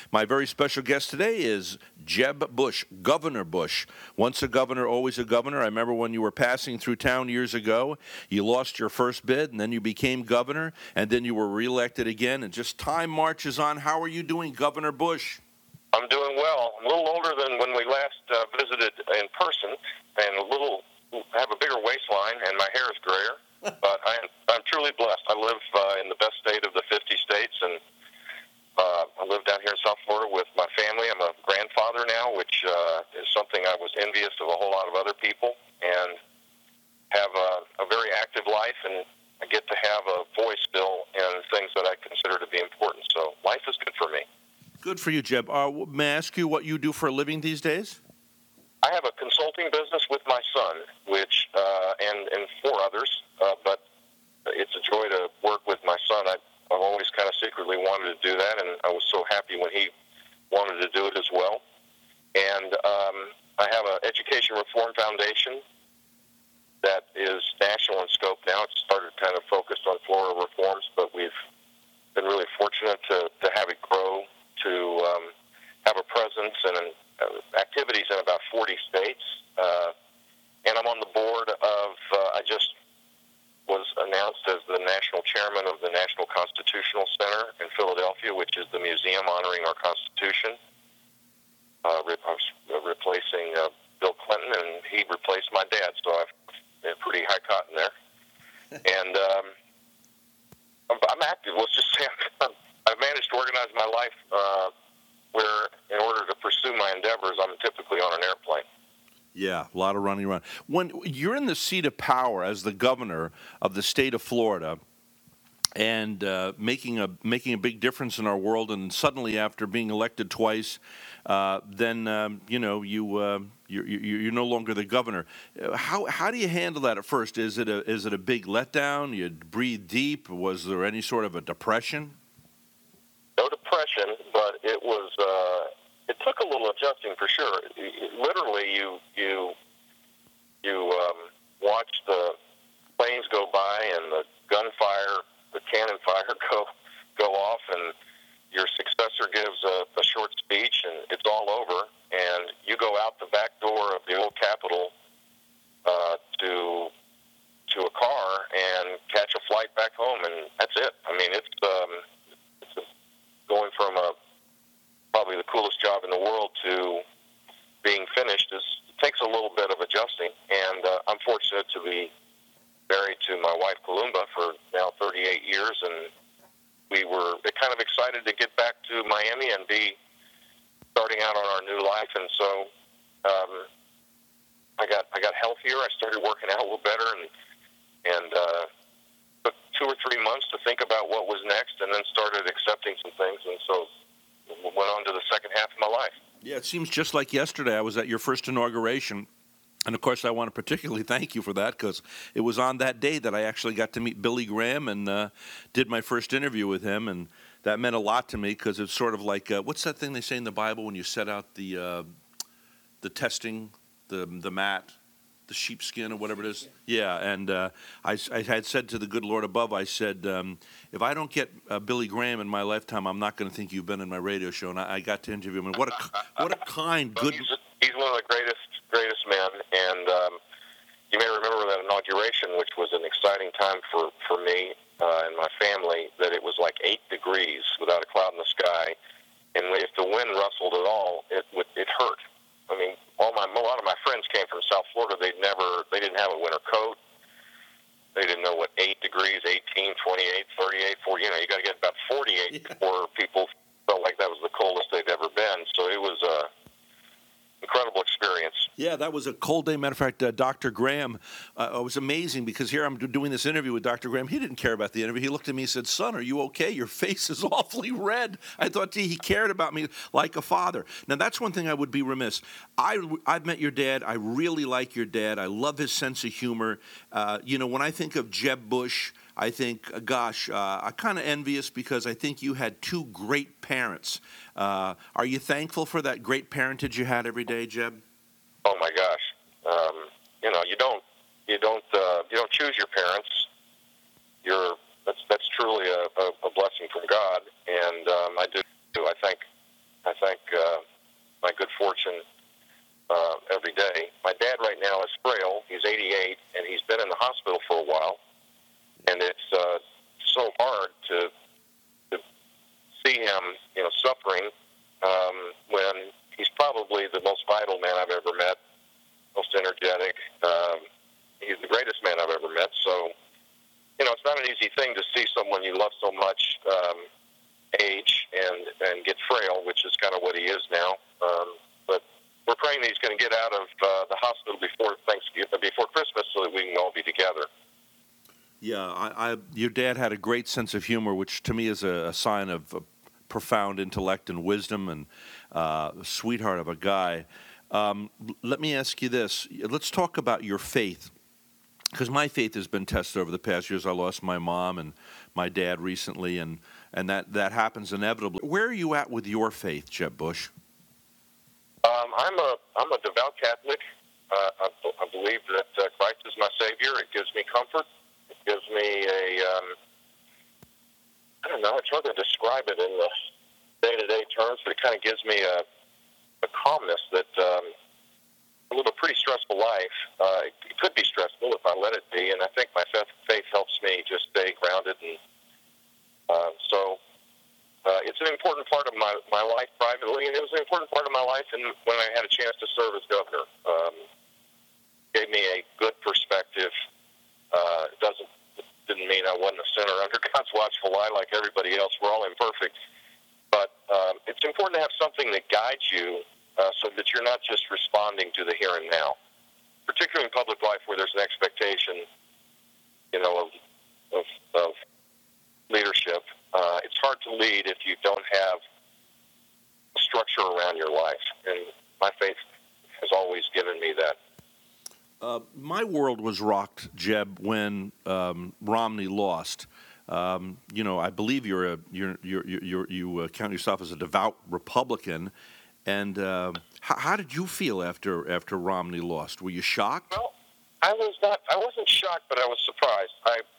My very special guest today is Jeb Bush, Governor Bush. Once a governor, always a governor. I remember when you were passing through town years ago, you lost your first bid, and then you became governor, and then you were reelected again, and just time marches on. How are you doing, Governor Bush? I'm doing well. I'm a little older than when we last visited in person, and have a bigger waistline, and my hair is grayer. But I'm truly blessed. I live in the best state of the 50 states, and I live down here in South Florida with my family. I'm a grandfather now, which is something I was envious of a whole lot of other people, and have a very active life, and I get to have a voice still in things that I consider to be important. So life is good for me. Good for you, Jeb. May I ask you what you do for a living these days? I have a consulting business with my son, which and four others, but it's a joy to work with my son. I've always kind of secretly wanted to do that, and I was so happy when he wanted to do it as well. And I have an education reform foundation that is national in scope now. It started kind of focused on Florida reforms, but we've been really fortunate to have it grow to have a presence and activities in about 40 states. And I'm on the board of, I just was announced as the national chairman of the National Constitutional Center in Philadelphia, which is the museum honoring our Constitution. I was replacing Bill Clinton, and he replaced my dad, so I've been pretty high cotton there. And I'm active. Let's just say I've managed to organize my life where, in order to pursue my endeavors, I'm typically on an airplane. Yeah, a lot of running around. When you're in the seat of power as the governor of the state of Florida, and making a big difference in our world, and suddenly after being elected twice, then you're no longer the governor. How do you handle that at first? Is it a big letdown? You breathe deep. Was there any sort of a depression? No depression, but it was. It took a little adjusting for sure. Literally, you watch the planes go by and the gunfire, the cannon fire go off, and your successor gives a short speech, and it's all over, and you go out the back door of the old Capitol to a car and catch a flight back home, and that's it. I mean, it's going from probably the coolest job in the world to being finished takes a little bit of adjusting, and I'm fortunate to be married to my wife Columba for now 38 years, and we were kind of excited to get back to Miami and be starting out on our new life. And so I got healthier. I started working out a little better, and took 2 or 3 months to think about what was next, and then started accepting some things, and so went on to the second half of my life. Yeah, it seems just like yesterday. I was at your first inauguration. And, of course, I want to particularly thank you for that, because it was on that day that I actually got to meet Billy Graham and did my first interview with him. And that meant a lot to me, because it's sort of like, what's that thing they say in the Bible when you set out the testing, the mat, the sheepskin or whatever it is? Yeah, and I had said to the good Lord above, I said, if I don't get Billy Graham in my lifetime, I'm not going to think you've been in my radio show. And I got to interview him. And what a kind, good... He's one of the greatest men, and you may remember that inauguration, which was an exciting time for me and my family, that it was like 8 degrees without a cloud in the sky, and if the wind rustled at all, it hurt. I mean, a lot of my friends came from South Florida. They didn't have a winter coat. They didn't know what 8 degrees, 18, 28, 38, 40, you got to get about 48 before people felt like that was the coldest they'd ever been. So it was incredible experience. Yeah, that was a cold day. Matter of fact, Dr. Graham, it was amazing, because here I'm doing this interview with Dr. Graham. He didn't care about the interview. He looked at me and said, "Son, are you okay? Your face is awfully red." I thought, gee, he cared about me like a father. Now, that's one thing I would be remiss. I've met your dad. I really like your dad. I love his sense of humor. When I think of Jeb Bush, I think, I'm kind of envious, because I think you had 2 great parents. Are you thankful for that great parentage you had every day, Jeb? Oh my gosh, you don't choose your parents. That's truly a blessing from God, and I do. I suffering when he's probably the most vital man I've ever met, most energetic. He's the greatest man I've ever met. So, it's not an easy thing to see someone you love so much age and get frail, which is kind of what he is now. But we're praying that he's going to get out of the hospital before Christmas, so that we can all be together. Yeah, your dad had a great sense of humor, which to me is a sign of profound intellect and wisdom, and a sweetheart of a guy. Let me ask you this. Let's talk about your faith, because my faith has been tested over the past years. I lost my mom and my dad recently, and that happens inevitably. Where are you at with your faith, Jeb Bush? I'm a devout Catholic. I believe that Christ is my Savior. It gives me comfort. It gives me I don't know, it's hard to describe it in the day-to-day terms, but it kind of gives me a calmness that I live a pretty stressful life. It could be stressful if I let it be, and I think my faith helps me just stay grounded. And so it's an important part of my life privately, and it was an important part of my life and when I had a chance to serve as governor. Gave me a good perspective. Didn't mean I wasn't a sinner under God's watchful eye like everybody else. We're all imperfect. But it's important to have something that guides you so that you're not just responding to the here and now, particularly in public life where there's an expectation, of leadership. It's hard to lead if you don't have a structure around your life, and my faith has always given me that. My world was rocked, Jeb, when Romney lost. I believe you count yourself as a devout Republican, and how did you feel after Romney lost? Were you shocked? Well, I wasn't shocked, but I was surprised.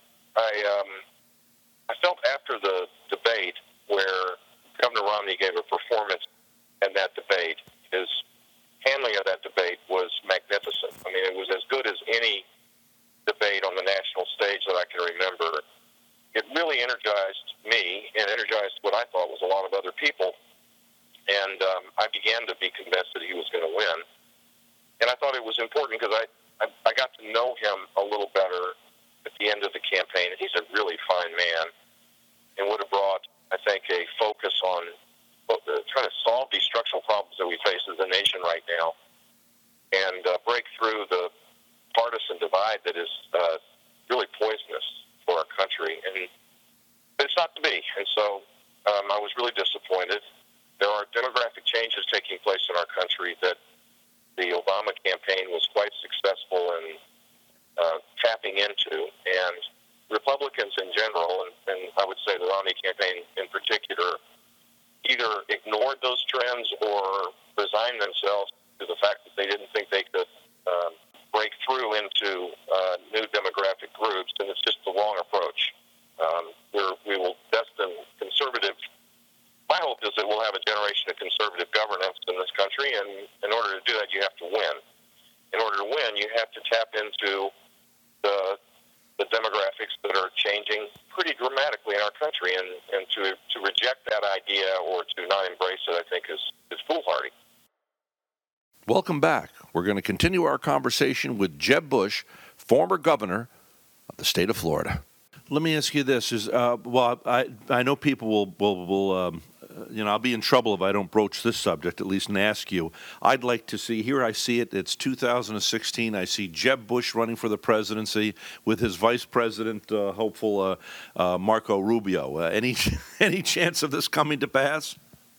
I felt after the debate where Governor Romney gave a performance in that debate, his handling of that debate was magnificent. I mean, it was as good as any debate on the national stage that I can remember. It really energized me and energized what I thought was a lot of other people. And I began to be convinced that he was going to win. And I thought it was important because I got to know him a little better at the end of the campaign. He's a really fine man and would have brought, I think, a focus on trying to solve these structural problems that we face as a nation right now and break through the partisan divide that is really poisonous for our country. But it's not to be. And so I was really disappointed. There are demographic changes taking place in our country that the Obama campaign was quite successful in tapping into, and Republicans in general, and I would say the Romney campaign in particular, either ignored those trends or resigned themselves to the fact that they didn't think they could break through into new demographic groups, and it's just the wrong approach. We will destine conservative. My hope is that we'll have a generation of conservative governance in this country, and in order to do that, you have to win. In order to win, you have to tap into the demographics that are changing pretty dramatically in our country, and to reject that idea or to not embrace it, I think, is foolhardy. Welcome back. We're going to continue our conversation with Jeb Bush, former governor of the state of Florida. Let me ask you this: I know people will I'll be in trouble if I don't broach this subject, at least, and ask you. I'd like to see, here I see it, it's 2016. I see Jeb Bush running for the presidency with his vice president, hopeful Marco Rubio. Any chance of this coming to pass?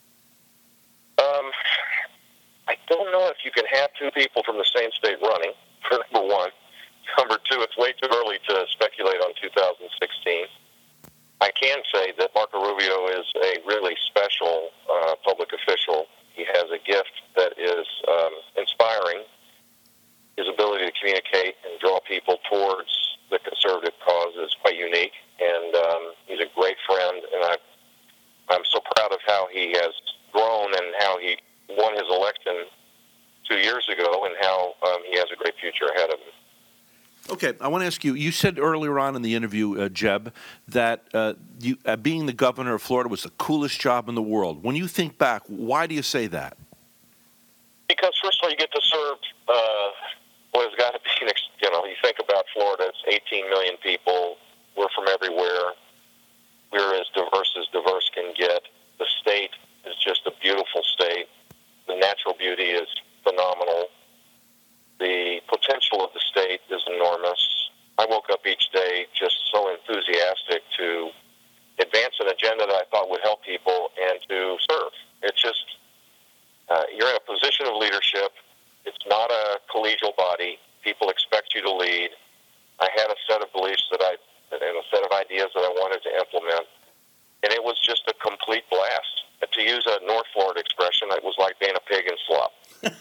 I don't know if you can have two people from the same state running, for number one. Number two, it's way too early to speculate on 2016. I can say that Marco Rubio is a really special public official. He has a gift that is inspiring. His ability to communicate and draw people towards the conservative cause is quite unique, and he's a great friend, and I'm so proud of how he has grown and how he won his election 2 years ago and how he has a great future ahead of him. Okay, I want to ask you, you said earlier on in the interview, Jeb, that being the governor of Florida was the coolest job in the world. When you think back, why do you say that? Because, first of all, you get to serve what has got to be, you think about Florida, it's 18 million people. We're from everywhere. We're as diverse can get. The state is just a beautiful state. The natural beauty is phenomenal. The potential of the state is enormous. I woke up each day just so enthusiastic to advance an agenda that I thought would help people and to serve. It's just, you're in a position of leadership. It's not a collegial body. People expect you to lead. I had a set of beliefs and a set of ideas that I wanted to implement, and it was just a complete blast. To use a North Florida expression, it was like being a pig in slop.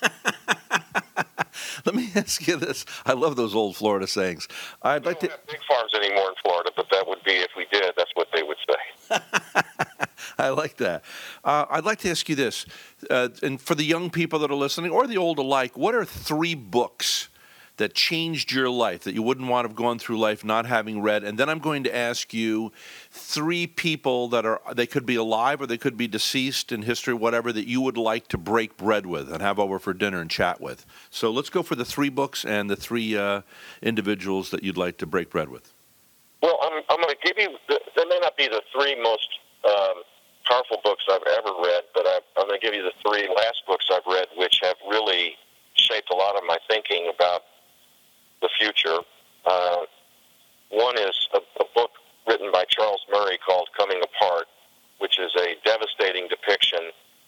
Let me ask you this. I love those old Florida sayings. We don't have big farms anymore in Florida, but that would be, if we did, that's what they would say. I like that. I'd like to ask you this, and for the young people that are listening, or the old alike, what are 3 books that changed your life, that you wouldn't want to have gone through life not having read? And then I'm going to ask you 3 people they could be alive or they could be deceased in history, whatever, that you would like to break bread with and have over for dinner and chat with. So let's go for the 3 books and the 3 individuals that you'd like to break bread with. Well, I'm going to give you, they may not be the 3 most powerful books I've ever read, but I'm going to give you the 3 last books I've read, which have really shaped a lot of my thinking about the future. One is a book written by Charles Murray called Coming Apart, which is a devastating depiction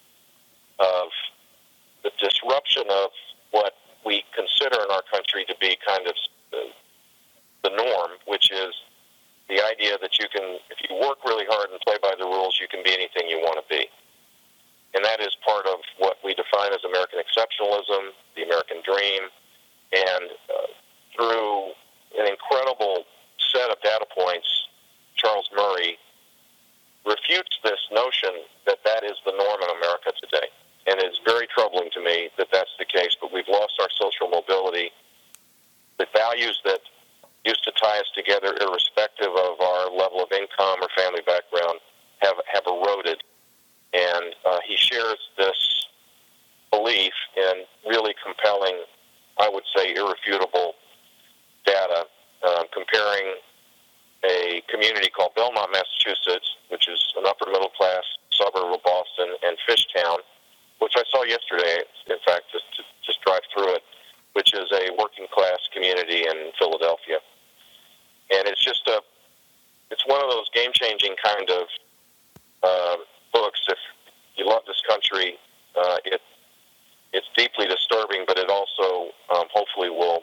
of the disruption of what we consider in our country to be kind of the norm, which is the idea that you can, if you work really hard and play by the rules, you can be anything you want to be. And that is part of what we define as American exceptionalism, the American dream, and through an incredible set of data points, Charles Murray refutes this notion that that is the norm in America today. And it's very troubling to me that that's the case, but we've lost our social mobility. The values that used to tie us together, irrespective of our level of income or family background, have eroded. And he shares this belief in really compelling, I would say, irrefutable data, comparing a community called Belmont, Massachusetts, which is an upper-middle-class suburb of Boston, and Fishtown, which I saw yesterday, in fact, just drive through it, which is a working-class community in Philadelphia. And it's just it's one of those game-changing kind of books. If you love this country, it's deeply disturbing, but it also hopefully will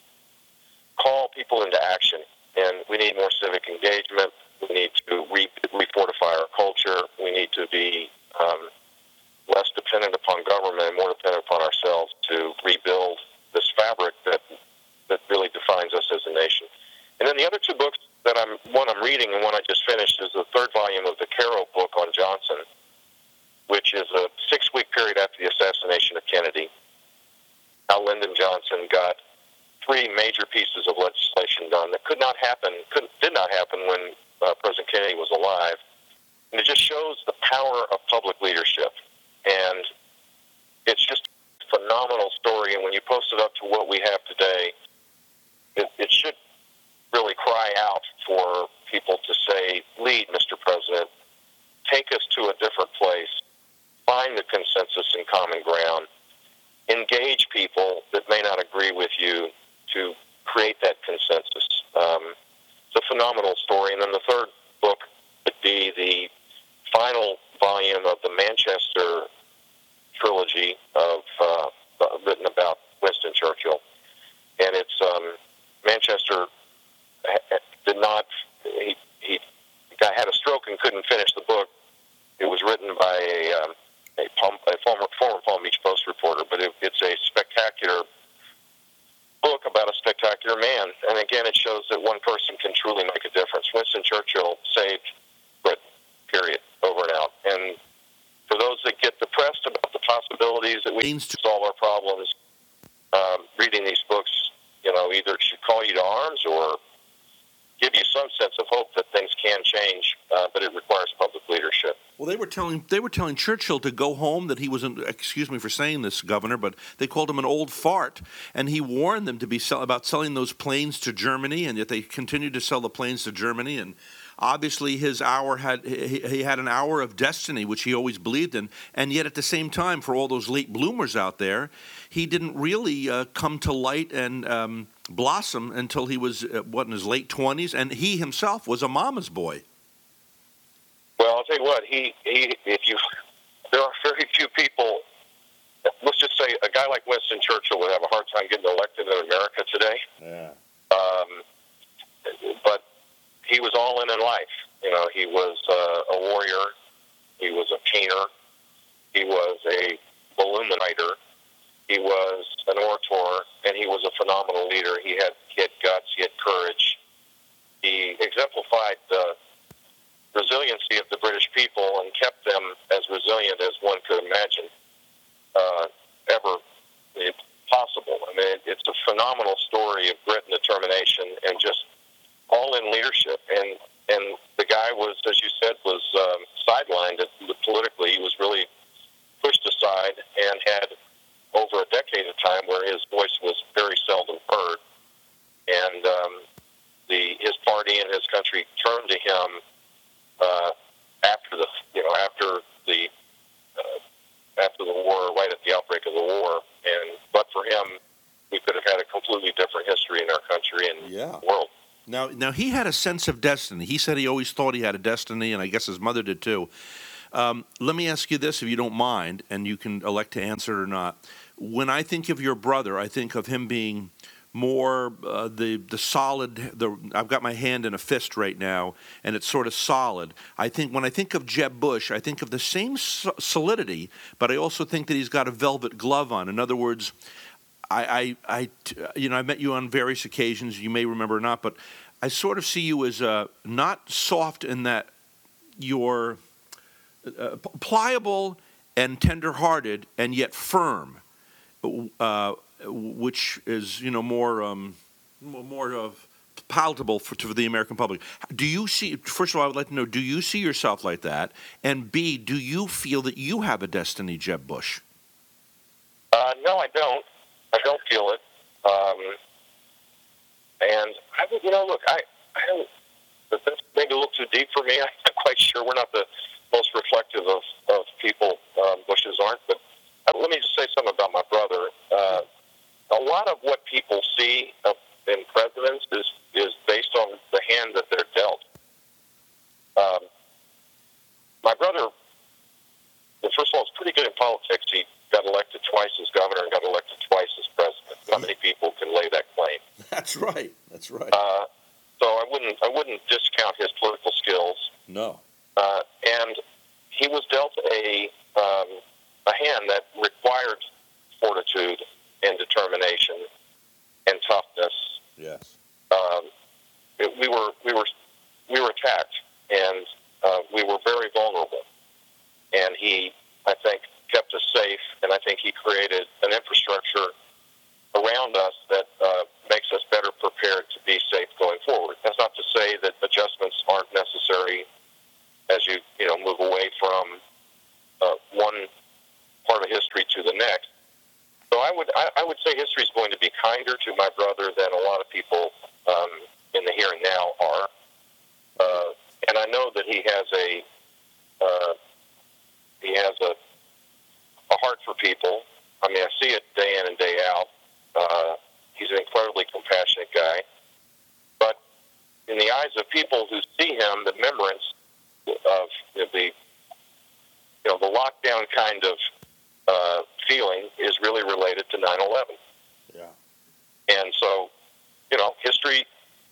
call people into action. And we need more civic engagement. We need to refortify our culture. We need to be less dependent upon government and more dependent upon ourselves to rebuild this fabric that really defines us as a nation. And then the other 2 books that one I'm reading and one I just finished is the 3rd volume of the Caro book on Johnson, which is a 6-week period after the assassination of Kennedy. How Lyndon Johnson got 3 major pieces of legislation done that did not happen when President Kennedy was alive. And it just shows the power of public leadership. And it's just a phenomenal story. And when you post it up to what we have today, it should really cry out for people to say, lead, Mr. President, take us to a different place, find the consensus and common ground, engage people that may not agree with you to create that consensus. It's a phenomenal story. And then the 3rd book would be the final volume of the Manchester trilogy written about Winston Churchill. And it's Manchester did not, he had a stroke and couldn't finish the book. It was written by a former Palm Beach Post reporter, but it's a spectacular book about a spectacular man. And again, it shows that one person can truly make a difference. Winston Churchill saved Britain, period, over and out. And for those that get depressed about the possibilities that we can solve our problems, reading these books, either should call you to arms or give you some sense of hope that things can change, but it requires public leadership. Well, they were telling Churchill to go home, that he was excuse me for saying this, Governor, but they called him an old fart, and he warned them to be about selling those planes to Germany, and yet they continued to sell the planes to Germany. And obviously his hour he had an hour of destiny, which he always believed in, and yet at the same time, for all those late bloomers out there, he didn't really come to light and blossom until he was in his late 20s, and he himself was a mama's boy. Well, I'll tell you what, there are very few people, let's just say a guy like Winston Churchill would have a hard time getting elected in America today. Yeah. But he was all in life. You know, he was a warrior, he was a painter, he was a balloon writer, he was an orator, and he was a phenomenal leader. He had guts, he had courage. He exemplified the resiliency of the British people and kept them as resilient as one could imagine ever possible. I mean, it's a phenomenal story of grit and determination and just all-in leadership. And the guy was, as you said, was sidelined politically. He was really pushed aside and had over a decade of time where his voice was very seldom heard. And his party and his country turned to him after the war, right at the outbreak of the war, but for him, we could have had a completely different history in our country and the world. Now he had a sense of destiny. He said he always thought he had a destiny, and I guess his mother did too. Let me ask you this, if you don't mind, and you can elect to answer it or not. When I think of your brother, I think of him being more the solid. I've got my hand in a fist right now, and it's sort of solid. When I think of Jeb Bush, I think of the same solidity, but I also think that he's got a velvet glove on. In other words, I met you on various occasions. You may remember or not, but I sort of see you as not soft in that you're pliable and tender-hearted, and yet firm. Which is, more palatable to the American public. Do you see? First of all, I would like to know: do you see yourself like that? And B, do you feel that you have a destiny, Jeb Bush? No, I don't. I don't feel it. And look, I don't. That's maybe a little too deep for me. I'm not quite sure. We're not the most reflective of people. Bushes aren't, but let me just say something about my brother. A lot of what people see in presidents is based on the hand that they're dealt. My brother, first of all, is pretty good in politics. He got elected twice as governor and got elected twice as president. Not many people can lay that claim. That's right. That's right. So I wouldn't discount his political skills. No. And he was dealt a hand that required fortitude and determination and toughness. Yes. We were attacked, and we were very vulnerable. And he, I think, kept us safe, and I think he created an infrastructure around us that makes us better prepared to be safe going forward. That's not to say that adjustments aren't necessary as you move away from one part of history to the next. So I would say history is going to be kinder to my brother than a lot of people in the here and now are. And I know that he has a heart for people. I mean, I see it day in and day out. He's an incredibly compassionate guy. But in the eyes of people who see him, the remembrance of the lockdown kind of feeling is really related to 9/11. Yeah. And so, history.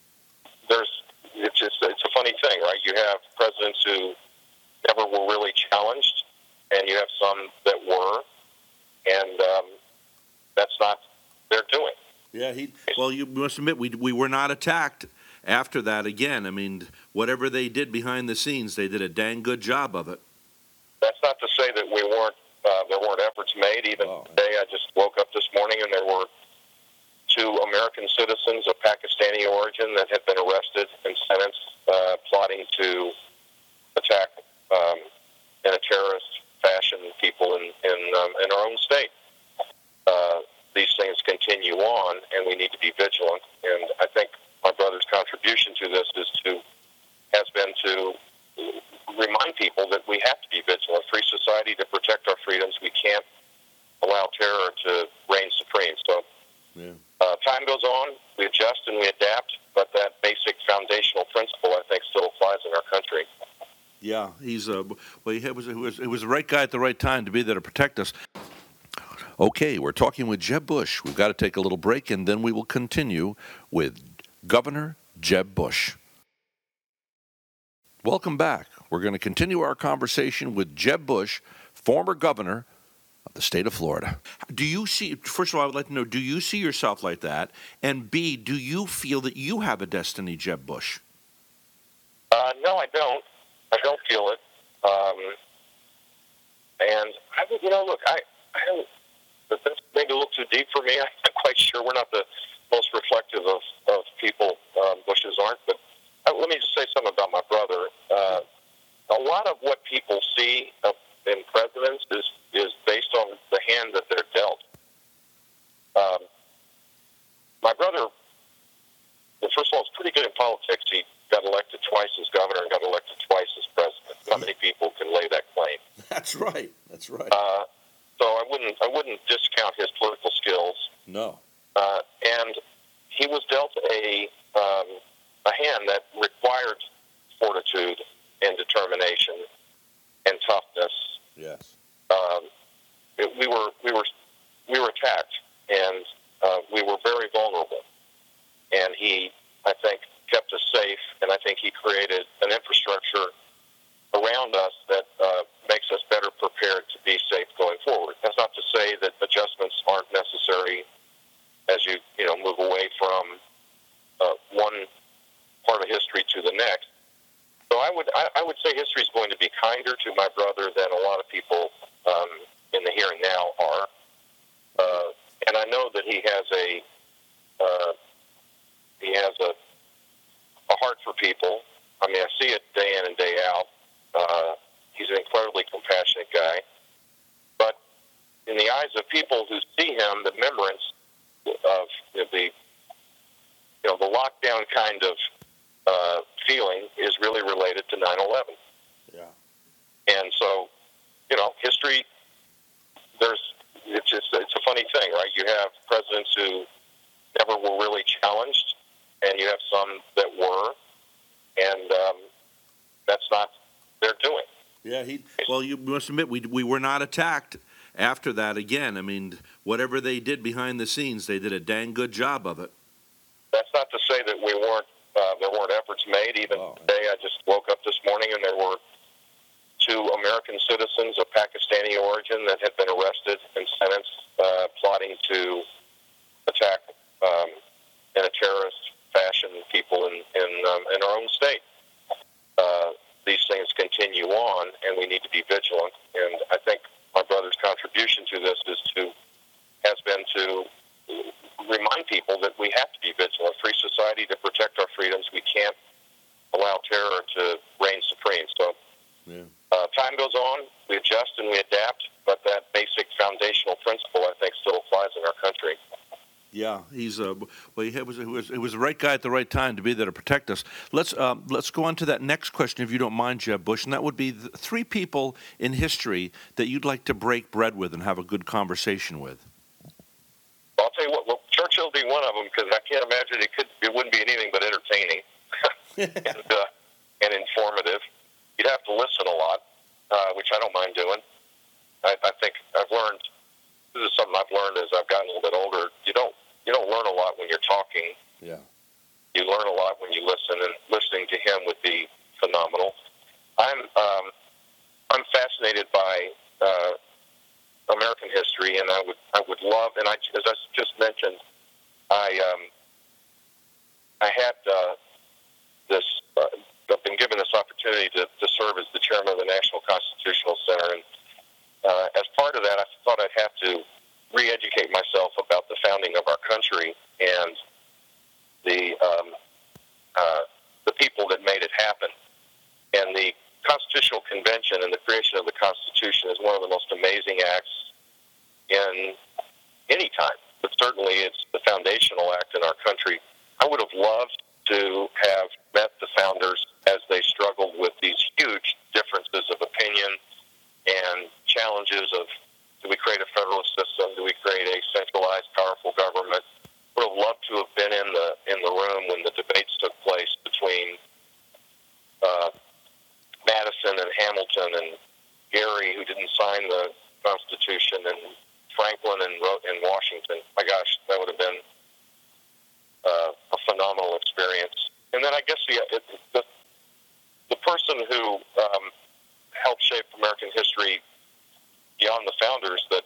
It's a funny thing, right? You have presidents who never were really challenged, and you have some that were, and that's not their doing. Yeah. Well, you must admit we were not attacked after that again. I mean, whatever they did behind the scenes, they did a dang good job of it. That's not to say that there weren't efforts made. Even today, I just woke up this morning and there were 2 American American citizens of Pakistani origin that had been arrested and sentenced, plotting to attack in a terrorist fashion people in our own state. These things continue on, and we need to be vigilant. And I think my brother's contribution to this has been to remind people that we have to be vigilant. Free society, to protect our freedoms, we can't allow terror to reign supreme. So time goes on, we adjust and we adapt, but that basic foundational principle, I think, still applies in our country. Yeah, he was the right guy at the right time to be there to protect us. Okay, we're talking with Jeb Bush. We've got to take a little break, and then we will continue with Governor Jeb Bush. Welcome back. We're going to continue our conversation with Jeb Bush, former governor of the state of Florida. Do you see, first of all, I would like to know, do you see yourself like that? And B, do you feel that you have a destiny, Jeb Bush? No, I don't. I don't feel it. And look, I don't. That's maybe a little too deep for me. I'm not quite sure. We're not the most reflective of people. Bushes aren't. But let me just say something about my brother. A lot of what people see in presidents is based on the hand that they're dealt. My brother, well, first of all, is pretty good in politics. He got elected twice as governor and got elected twice as president. Not many people can lay that claim. That's right. That's right. So I wouldn't discount his political skills. No. And he was dealt a hand that required fortitude and determination and toughness. Yes. We were attacked, and we were very vulnerable. And he, I think, kept us safe, and I think he created an infrastructure around us that makes us better prepared to be safe going forward. That's not to say that adjustments aren't necessary as you move away from one part of history to the next. So I would say history is going to be kinder to my brother than a lot of people in the here and now are. And I know that he has a heart for people. I mean, I see it day in and day out. He's an incredibly compassionate guy. But in the eyes of people who see him, the remembrance of the lockdown kind of feeling is really related to 9/11. Yeah. And so, history. It's a funny thing, right? You have presidents who never were really challenged, and you have some that were, and that's not their doing. Yeah, you must admit, we were not attacked after that again. I mean, whatever they did behind the scenes, they did a dang good job of it. That's not to say that there weren't efforts made. Even today, I just woke up this morning and there were 2 American citizens of Pakistani origin that had been arrested and sentenced, plotting to attack in a terrorist fashion people in our own state. These things continue on, and we need to be vigilant. And I think my brother's contribution to this has been to remind people that we have to be vigilant. Free society, to protect our freedoms, we can't allow terror to reign supreme. So time goes on, we adjust and we adapt, but that basic foundational principle, I think, still applies in our country. Yeah, he was the right guy at the right time to be there to protect us. Let's go on to that next question, if you don't mind, Jeb Bush, and that would be the 3 people in history that you'd like to break bread with and have a good conversation with. I'll tell you what. Well, Churchill would be one of them, because I can't imagine it wouldn't be anything but entertaining and informative. You'd have to listen a lot, which I don't mind doing. I think I've learned. This is something I've learned as I've gotten a little bit older. You don't learn a lot when you're talking. Yeah. You learn a lot when you listen, and listening to him would be phenomenal. I'm fascinated by American history, and I would love, and as I just mentioned, I had this. I've been given this opportunity to serve as the chairman of the National Constitutional Center, and as part of that, I thought I'd have to re-educate myself about the founding of our country. And the people that made it happen. And the Constitutional Convention and the creation of the Constitution is one of the most amazing acts in any time. But certainly it's the foundational act in our country. I would have loved to have met the founders as they struggled with these huge differences of opinion and challenges of, do we create a federalist system? Do we create a centralized, powerful government? Would have loved to have been in the room when the debates took place between Madison and Hamilton and Gary, who didn't sign the Constitution, and Franklin and Washington. My gosh, that would have been a phenomenal experience. And then I guess the person who helped shape American history beyond the founders that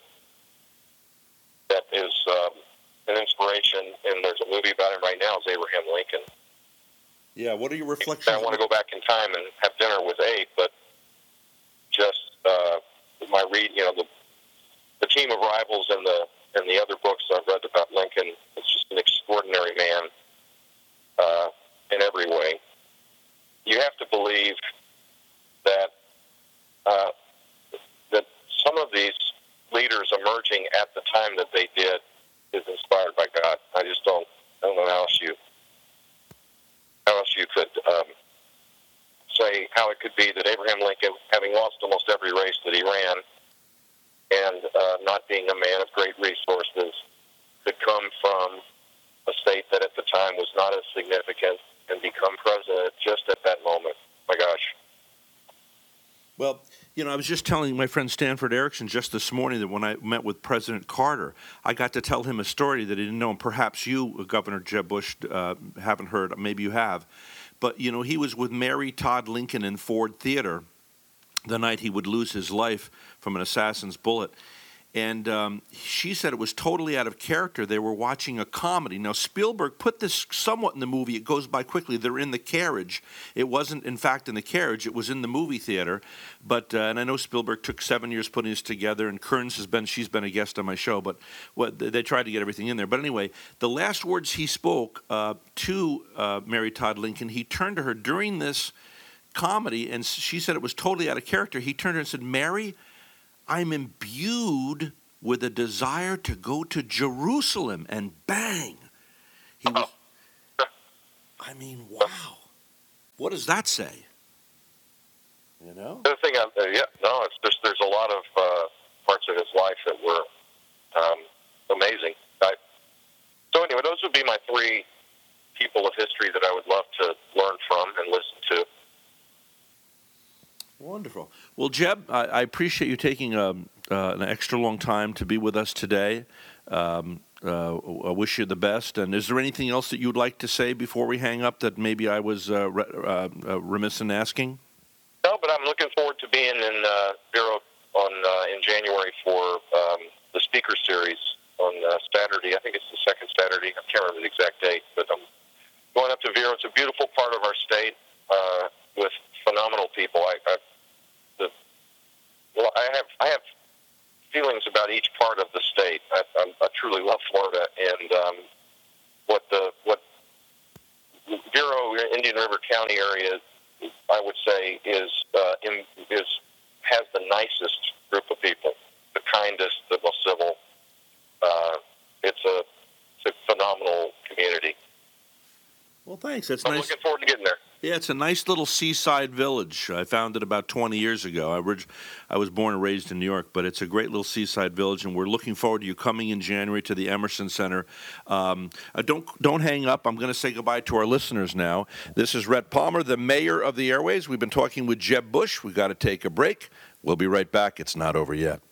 is an inspiration, and there's a movie about him right now, is Abraham Lincoln. Yeah, what are your reflections? I want to go back in time and have dinner with Abe, but just my read, the Team of Rivals and the other books I've read about Lincoln, it's just an extraordinary man in every way. You have to believe that that some of these leaders emerging at the time that they did is inspired by God. I don't know how else you could say how it could be that Abraham Lincoln, having lost almost every race that he ran, and not being a man of great resources, could come from a state that at the time was not as significant and become president just at that moment. My gosh. Well, I was just telling my friend Stanford Erickson just this morning that when I met with President Carter, I got to tell him a story that he didn't know, and perhaps you, Governor Jeb Bush, haven't heard. Maybe you have. But, he was with Mary Todd Lincoln in Ford Theater the night he would lose his life from an assassin's bullet. And she said it was totally out of character. They were watching a comedy. Now, Spielberg put this somewhat in the movie. It goes by quickly. They're in the carriage. It wasn't, in fact, in the carriage. It was in the movie theater. But and I know Spielberg took 7 years putting this together, and Kearns she's been a guest on my show. But they tried to get everything in there. But anyway, the last words he spoke to Mary Todd Lincoln, he turned to her during this comedy, and she said it was totally out of character. He turned to her and said, "Mary, I'm imbued with a desire to go to Jerusalem," and bang, he was. I mean, wow. What does that say? The other thing, it's just there's a lot of parts of his life that were amazing. So anyway, those would be my 3 people of history that I would love to learn from and listen to. Wonderful. Well, Jeb, I appreciate you taking an extra long time to be with us today. I wish you the best. And is there anything else that you'd like to say before we hang up that maybe I was remiss in asking? No, but I'm looking forward to being in Vero in January for the speaker series on Saturday. I think it's the second Saturday. I can't remember the exact date, but I'm going up to Vero. It's a beautiful part of our state with phenomenal people. I have feelings about each part of the state. I truly love Florida, and what Vero, Indian River County area, I would say has the nicest group of people, the kindest, the most civil. It's a phenomenal community. Well, thanks. That's I'm nice. looking forward to getting there. Yeah, it's a nice little seaside village. I found it about 20 years ago. I was born and raised in New York, but it's a great little seaside village, and we're looking forward to you coming in January to the Emerson Center. Don't hang up. I'm going to say goodbye to our listeners now. This is Rhett Palmer, the mayor of the airways. We've been talking with Jeb Bush. We've got to take a break. We'll be right back. It's not over yet.